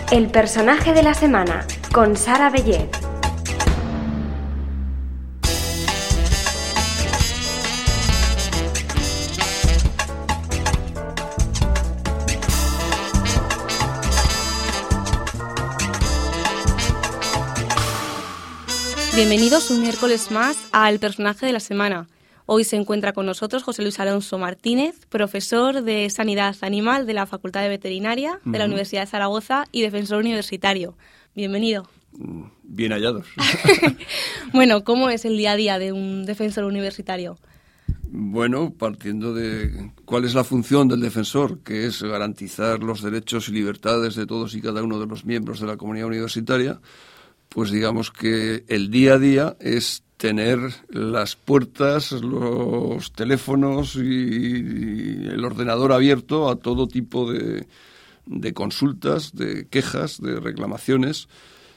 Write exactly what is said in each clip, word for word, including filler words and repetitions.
El personaje de la semana, con Sara Bellet. Bienvenidos un miércoles más a El personaje de la semana. Hoy se encuentra con nosotros José Luis Alonso Martínez, profesor de Sanidad Animal de la Facultad de Veterinaria de la uh-huh. Universidad de Zaragoza y defensor universitario. Bienvenido. Bien hallados. Bueno, ¿cómo es el día a día de un defensor universitario? Bueno, partiendo de cuál es la función del defensor, que es garantizar los derechos y libertades de todos y cada uno de los miembros de la comunidad universitaria, pues digamos que el día a día es tener las puertas, los teléfonos y, y el ordenador abierto a todo tipo de, de consultas, de quejas, de reclamaciones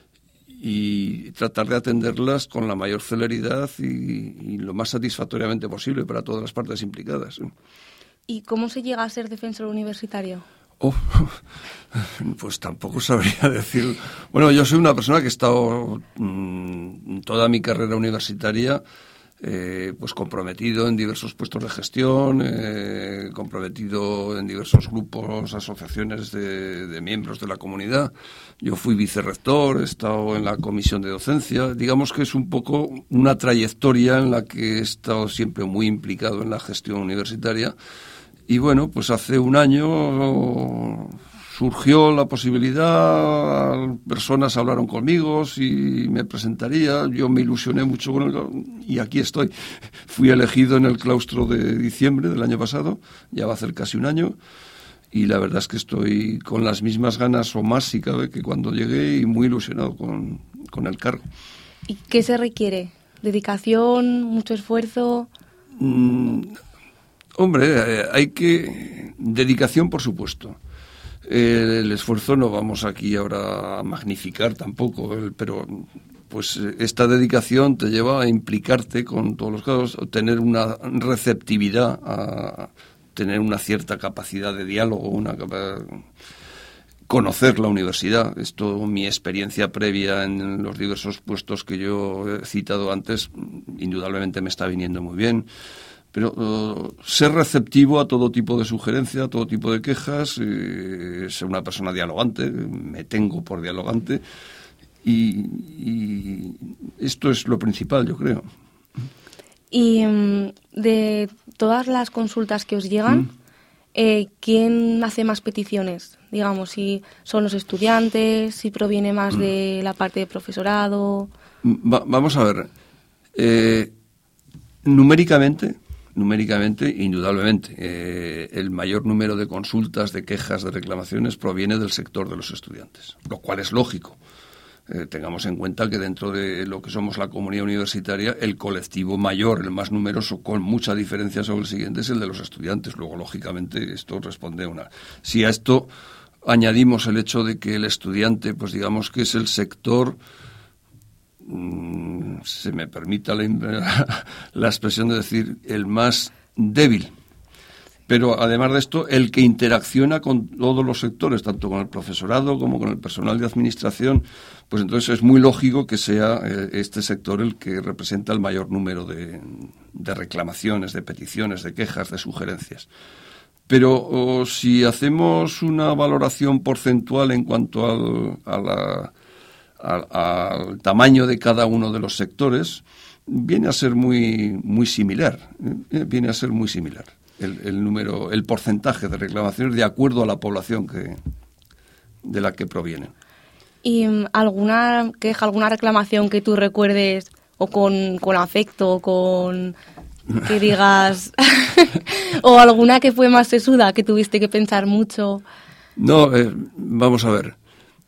y tratar de atenderlas con la mayor celeridad y, y lo más satisfactoriamente posible para todas las partes implicadas. ¿Y cómo se llega a ser defensor universitario? Oh, pues tampoco sabría decir. Bueno, yo soy una persona que he estado mmm, toda mi carrera universitaria eh, pues comprometido en diversos puestos de gestión, eh, comprometido en diversos grupos, asociaciones de, de miembros de la comunidad. Yo fui vicerrector, he estado en la comisión de docencia. Digamos que es un poco una trayectoria en la que he estado siempre muy implicado en la gestión universitaria. Y bueno, pues hace un año surgió la posibilidad, personas hablaron conmigo si me presentaría, yo me ilusioné mucho con el, y aquí estoy. Fui elegido en el claustro de diciembre del año pasado, ya va a hacer casi un año, y la verdad es que estoy con las mismas ganas o más si cabe que cuando llegué y muy ilusionado con, con el cargo. ¿Y qué se requiere? ¿Dedicación? ¿Mucho esfuerzo? Mm, Hombre, eh, hay que... Dedicación, por supuesto. Eh, el esfuerzo no vamos aquí ahora a magnificar tampoco, el, pero pues esta dedicación te lleva a implicarte con todos los casos, a tener una receptividad, a tener una cierta capacidad de diálogo, una capa- conocer la universidad. Esto, mi experiencia previa en los diversos puestos que yo he citado antes, indudablemente me está viniendo muy bien. Pero uh, ser receptivo a todo tipo de sugerencias, a todo tipo de quejas, eh, ser una persona dialogante, me tengo por dialogante, y, y esto es lo principal, yo creo. Y um, de todas las consultas que os llegan, ¿Mm? eh, ¿quién hace más peticiones? Digamos, si son los estudiantes, si proviene más ¿Mm? de la parte de profesorado. Va, vamos a ver, eh, numéricamente... Numéricamente, indudablemente, eh, el mayor número de consultas, de quejas, de reclamaciones proviene del sector de los estudiantes, lo cual es lógico. Eh, tengamos en cuenta que dentro de lo que somos la comunidad universitaria, el colectivo mayor, el más numeroso, con mucha diferencia sobre el siguiente, es el de los estudiantes. Luego, lógicamente, esto responde a una... Si a esto añadimos el hecho de que el estudiante, pues digamos que es el sector... se me permita la, la expresión de decir el más débil, pero además de esto el que interacciona con todos los sectores, tanto con el profesorado como con el personal de administración, pues entonces es muy lógico que sea eh, este sector el que representa el mayor número de, de reclamaciones, de peticiones, de quejas, de sugerencias. Pero oh, si hacemos una valoración porcentual en cuanto al, a la Al, al tamaño de cada uno de los sectores, viene a ser muy muy similar, eh, viene a ser muy similar el, el número, el porcentaje de reclamaciones de acuerdo a la población que de la que provienen. ¿Y alguna queja, alguna reclamación que tú recuerdes o con, con afecto o con que digas o alguna que fue más sesuda, que tuviste que pensar mucho? No, eh, vamos a ver.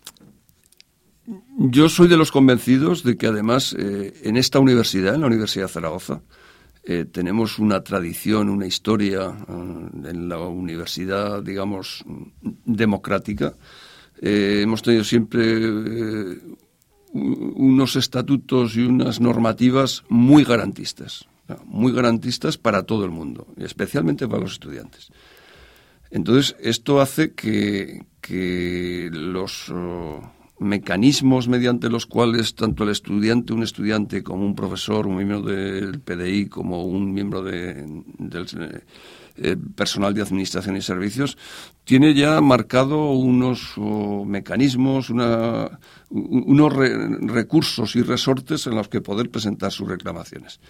Yo soy de los convencidos de que además eh, en esta universidad, en la Universidad de Zaragoza, eh, tenemos una tradición, una historia eh, en la universidad, digamos, democrática. Eh, hemos tenido siempre eh, unos estatutos y unas normativas muy garantistas, muy garantistas para todo el mundo, y especialmente para los estudiantes. Entonces, esto hace que, que los oh, mecanismos mediante los cuales tanto el estudiante, un estudiante, como un profesor, un miembro del P D I, como un miembro de, del eh, personal de administración y servicios, tiene ya marcado unos oh, mecanismos, una, unos re, recursos y resortes en los que poder presentar sus reclamaciones.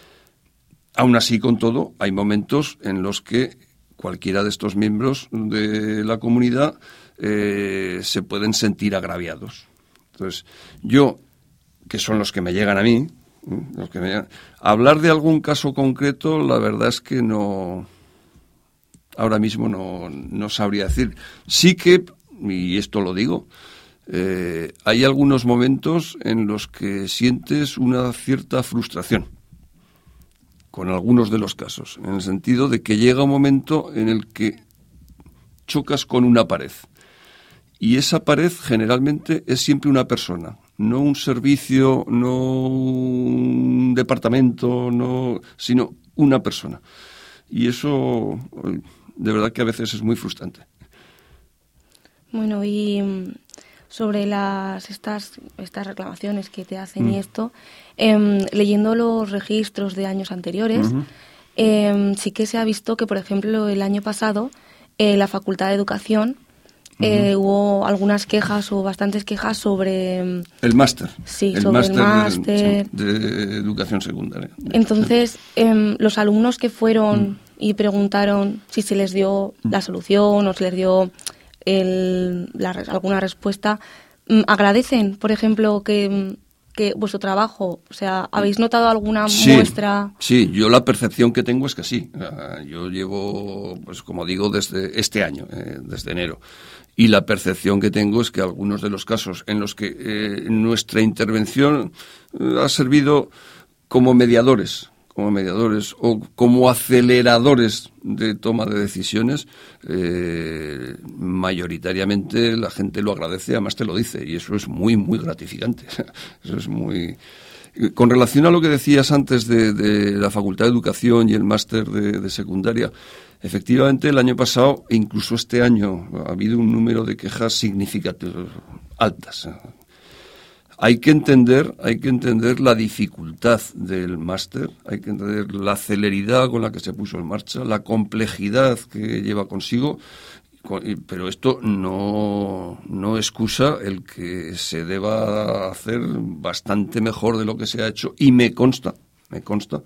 Aún así, con todo, hay momentos en los que cualquiera de estos miembros de la comunidad eh, se pueden sentir agraviados. Entonces, yo, que son los que me llegan a mí, los que me llegan, hablar de algún caso concreto, la verdad es que no, ahora mismo no, no sabría decir. Sí que, y esto lo digo, eh, hay algunos momentos en los que sientes una cierta frustración con algunos de los casos, en el sentido de que llega un momento en el que chocas con una pared. Y esa pared generalmente es siempre una persona, no un servicio, no un departamento, no, sino una persona. Y eso, de verdad que a veces es muy frustrante. Bueno, y sobre las estas estas reclamaciones que te hacen mm. y esto, eh, leyendo los registros de años anteriores, uh-huh. eh, sí que se ha visto que, por ejemplo, el año pasado, eh, la Facultad de Educación, uh-huh. eh, hubo algunas quejas o bastantes quejas sobre... El máster. Sí, el sobre máster el máster. De, de educación secundaria. Entonces, eh, los alumnos que fueron uh-huh. y preguntaron si se les dio uh-huh. la solución o se les dio... El, la, alguna respuesta, ¿agradecen, por ejemplo, que, que vuestro trabajo, o sea, habéis notado alguna sí, muestra? Sí, yo la percepción que tengo es que sí. Yo llevo, pues como digo, desde este año, eh, desde enero, y la percepción que tengo es que algunos de los casos en los que eh, nuestra intervención eh, ha servido como mediadores, como mediadores o como aceleradores de toma de decisiones, eh, mayoritariamente la gente lo agradece, además te lo dice, y eso es muy, muy gratificante. Eso es muy... Con relación a lo que decías antes de, de la Facultad de Educación y el máster de, de secundaria, efectivamente el año pasado, e incluso este año, ha habido un número de quejas significativas, altas. Hay que entender, hay que entender la dificultad del máster, hay que entender la celeridad con la que se puso en marcha, la complejidad que lleva consigo, pero esto no, no excusa el que se deba hacer bastante mejor de lo que se ha hecho, y me consta, me consta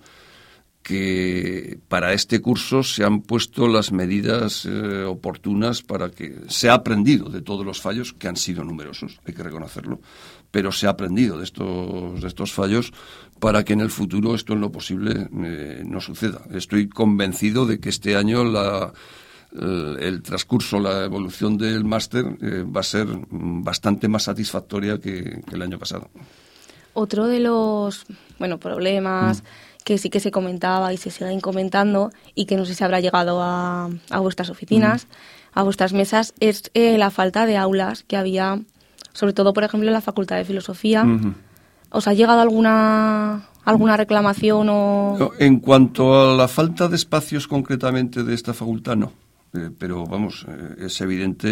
que para este curso se han puesto las medidas eh, oportunas para que se ha aprendido de todos los fallos, que han sido numerosos, hay que reconocerlo, pero se ha aprendido de estos, de estos fallos para que en el futuro esto en lo posible eh, no suceda. Estoy convencido de que este año la, el, el transcurso, la evolución del máster eh, va a ser bastante más satisfactoria que, que el año pasado. Otro de los bueno problemas... Mm. que sí que se comentaba y se siguen comentando y que no sé si habrá llegado a, a vuestras oficinas, uh-huh. a vuestras mesas, es eh, la falta de aulas que había, sobre todo, por ejemplo, en la Facultad de Filosofía. Uh-huh. ¿Os ha llegado alguna alguna reclamación o...? No, en cuanto a la falta de espacios concretamente de esta facultad, no. Eh, pero, vamos, eh, es evidente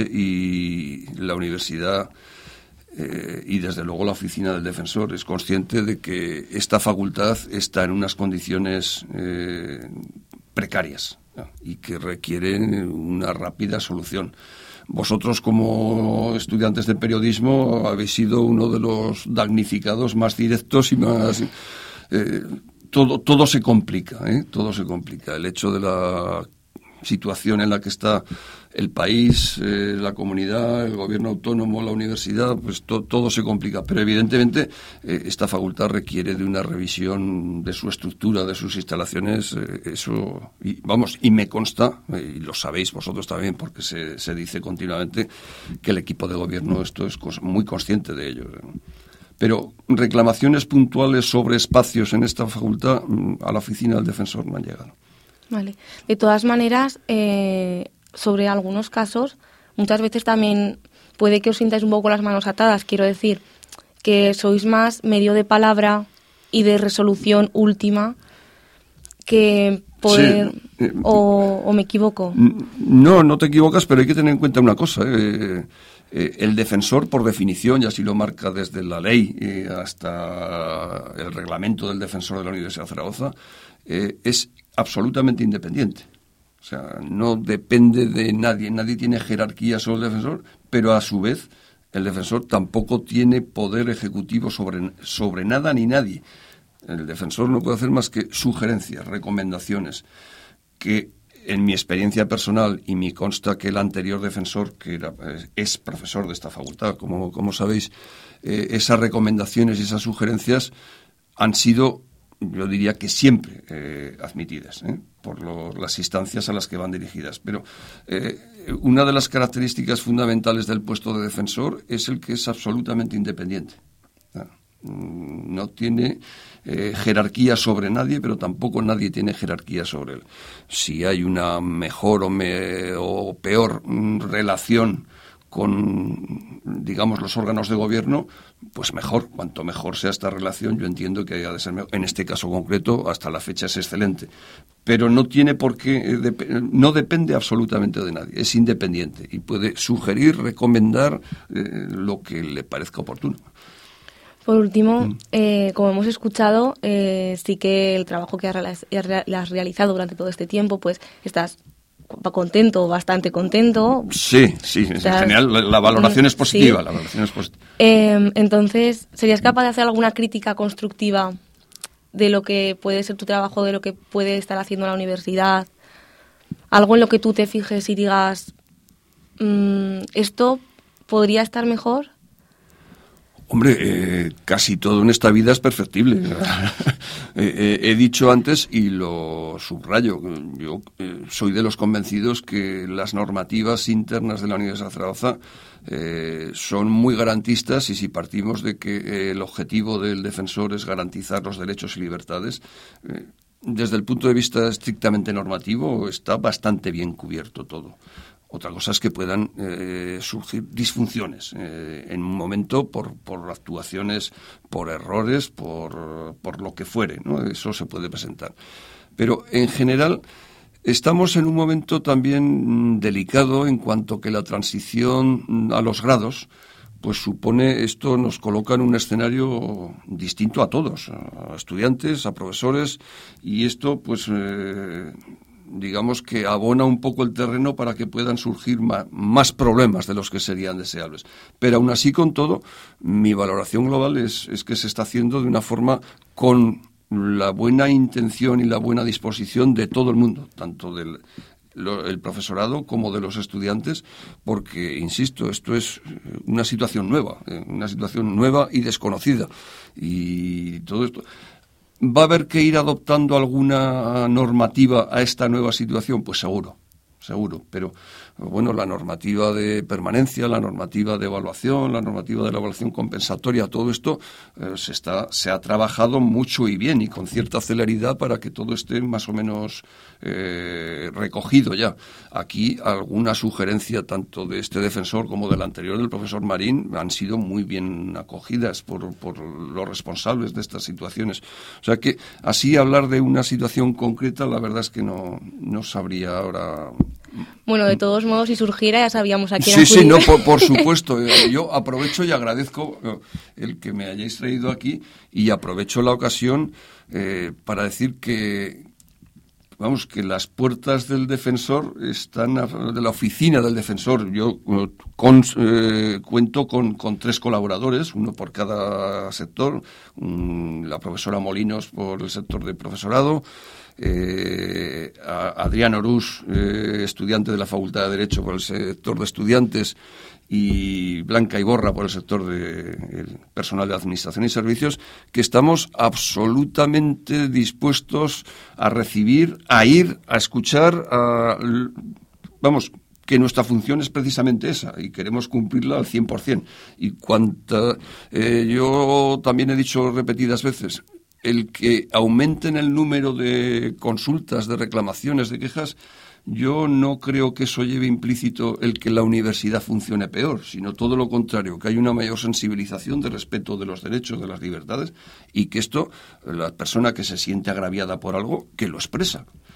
y la universidad... Eh, y desde luego la oficina del defensor es consciente de que esta facultad está en unas condiciones eh, precarias, ¿no? Y que requieren una rápida solución. Vosotros, como estudiantes de periodismo, habéis sido uno de los damnificados más directos y más... Eh, todo, todo se complica, ¿eh? Todo se complica. El hecho de la situación en la que está el país, eh, la comunidad, el gobierno autónomo, la universidad, pues to, todo se complica. Pero evidentemente eh, esta facultad requiere de una revisión de su estructura, de sus instalaciones, eh, eso, y vamos, y me consta, eh, y lo sabéis vosotros también, porque se, se dice continuamente que el equipo de gobierno esto es cos, muy consciente de ello. Pero reclamaciones puntuales sobre espacios en esta facultad a la oficina del defensor no han llegado. Vale. De todas maneras, eh, sobre algunos casos, muchas veces también puede que os sintáis un poco las manos atadas. Quiero decir, que sois más medio de palabra y de resolución última que poder... Sí. Eh, o, ¿O me equivoco? No, no te equivocas, pero hay que tener en cuenta una cosa. Eh, eh, el defensor, por definición, y así lo marca desde la ley eh, hasta el reglamento del defensor de la Universidad de Zaragoza, eh, es absolutamente independiente. O sea, no depende de nadie. Nadie tiene jerarquía sobre el defensor, pero a su vez el defensor tampoco tiene poder ejecutivo sobre, sobre nada ni nadie. El defensor no puede hacer más que sugerencias, recomendaciones, que en mi experiencia personal, y me consta que el anterior defensor, que era, es profesor de esta facultad, como, como sabéis, eh, esas recomendaciones y esas sugerencias han sido, yo diría que siempre eh, admitidas, ¿eh? por lo, las instancias a las que van dirigidas. Pero eh, una de las características fundamentales del puesto de defensor es el que es absolutamente independiente. No tiene eh, jerarquía sobre nadie, pero tampoco nadie tiene jerarquía sobre él. Si hay una mejor o, me, o peor relación con, digamos, los órganos de gobierno, pues mejor. Cuanto mejor sea esta relación, yo entiendo que haya de ser mejor. En este caso concreto, hasta la fecha es excelente. Pero no tiene por qué, eh, dep- no depende absolutamente de nadie. Es independiente y puede sugerir, recomendar eh, lo que le parezca oportuno. Por último, eh, como hemos escuchado, eh, sí que el trabajo que has, realiz- has realizado durante todo este tiempo, pues estás contento, bastante contento. Sí, sí, en Estás, general la, la valoración es positiva. Sí. La valoración es positiva. Eh, entonces, ¿serías capaz de hacer alguna crítica constructiva de lo que puede ser tu trabajo, de lo que puede estar haciendo la universidad? Algo en lo que tú te fijes y digas, mmm, ¿esto podría estar mejor? Hombre, eh, casi todo en esta vida es perfectible. eh, eh, he dicho antes y lo subrayo. Yo eh, soy de los convencidos que las normativas internas de la Universidad de Zaragoza eh, son muy garantistas, y si partimos de que eh, el objetivo del defensor es garantizar los derechos y libertades, eh, desde el punto de vista estrictamente normativo está bastante bien cubierto todo. Otra cosa es que puedan eh, surgir disfunciones eh, en un momento por, por actuaciones, por errores, por, por lo que fuere, ¿no? Eso se puede presentar. Pero en general estamos en un momento también mm, delicado en cuanto que la transición a los grados, pues supone, esto nos coloca en un escenario distinto a todos, a estudiantes, a profesores, y esto pues... Eh, digamos que abona un poco el terreno para que puedan surgir ma- más problemas de los que serían deseables. Pero aún así, con todo, mi valoración global es, es que se está haciendo de una forma con la buena intención y la buena disposición de todo el mundo, tanto del lo, el profesorado como de los estudiantes, porque, insisto, esto es una situación nueva, eh, una situación nueva y desconocida. Y todo esto... ¿Va a haber que ir adoptando alguna normativa a esta nueva situación? Pues seguro, seguro. Pero, bueno, la normativa de permanencia, la normativa de evaluación, la normativa de la evaluación compensatoria, todo esto eh, se está, se ha trabajado mucho y bien y con cierta celeridad para que todo esté más o menos eh, recogido ya. Aquí alguna sugerencia tanto de este defensor como del anterior, del profesor Marín, han sido muy bien acogidas por, por los responsables de estas situaciones. O sea que así hablar de una situación concreta, la verdad es que no, no sabría ahora... Bueno, de todos modos, si surgiera ya sabíamos a quién Sí, acudir. sí, no, por, por supuesto. Yo aprovecho y agradezco el que me hayáis traído aquí y aprovecho la ocasión eh, para decir que, vamos, que las puertas del defensor están, a, de la oficina del defensor. Yo con, eh, cuento con, con tres colaboradores, uno por cada sector, un, la profesora Molinos por el sector de profesorado, Eh, a Adrián Orús, eh, estudiante de la Facultad de Derecho por el sector de estudiantes, y Blanca Iborra por el sector de el personal de Administración y Servicios, que estamos absolutamente dispuestos a recibir, a ir, a escuchar, a, vamos, que nuestra función es precisamente esa y queremos cumplirla al cien por ciento. Y cuanta, eh, yo también he dicho repetidas veces, el que aumenten el número de consultas, de reclamaciones, de quejas, yo no creo que eso lleve implícito el que la universidad funcione peor, sino todo lo contrario, que hay una mayor sensibilización de respeto de los derechos, de las libertades, y que esto, la persona que se siente agraviada por algo, que lo expresa.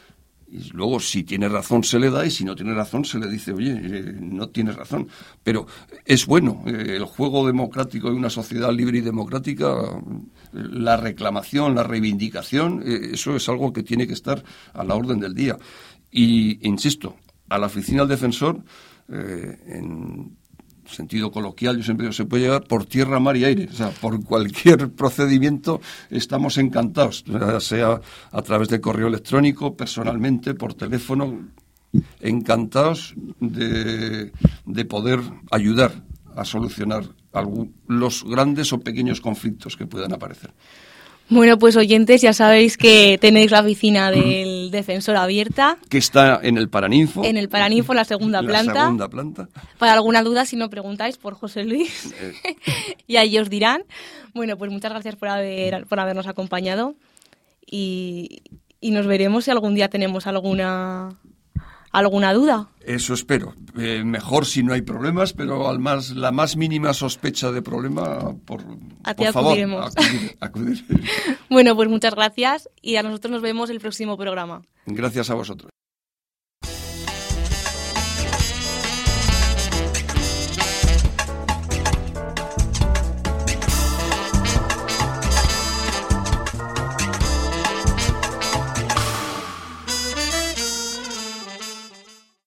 Y luego, si tiene razón, se le da, y si no tiene razón, se le dice, oye, eh, no tienes razón. Pero es bueno, eh, el juego democrático de una sociedad libre y democrática, eh, la reclamación, la reivindicación, eh, eso es algo que tiene que estar a la orden del día. Y, insisto, a la oficina del defensor, eh, en sentido coloquial, yo siempre digo, se puede llegar por tierra, mar y aire. O sea, por cualquier procedimiento estamos encantados, sea a través de correo electrónico, personalmente, por teléfono, encantados de, de poder ayudar a solucionar algún, los grandes o pequeños conflictos que puedan aparecer. Bueno, pues oyentes, ya sabéis que tenéis la oficina del mm. defensor abierta. Que está en el Paraninfo. En el Paraninfo, la segunda planta. La segunda planta. Para alguna duda, si no preguntáis por José Luis, eh. y ahí os dirán. Bueno, pues muchas gracias por haber por habernos acompañado y, y nos veremos si algún día tenemos alguna... ¿Alguna duda? Eso espero. Eh, mejor si no hay problemas, pero al más la más mínima sospecha de problema, por, a ti por favor, acudiremos. Acudir, acudir. Bueno, pues muchas gracias y a nosotros nos vemos el próximo programa. Gracias a vosotros.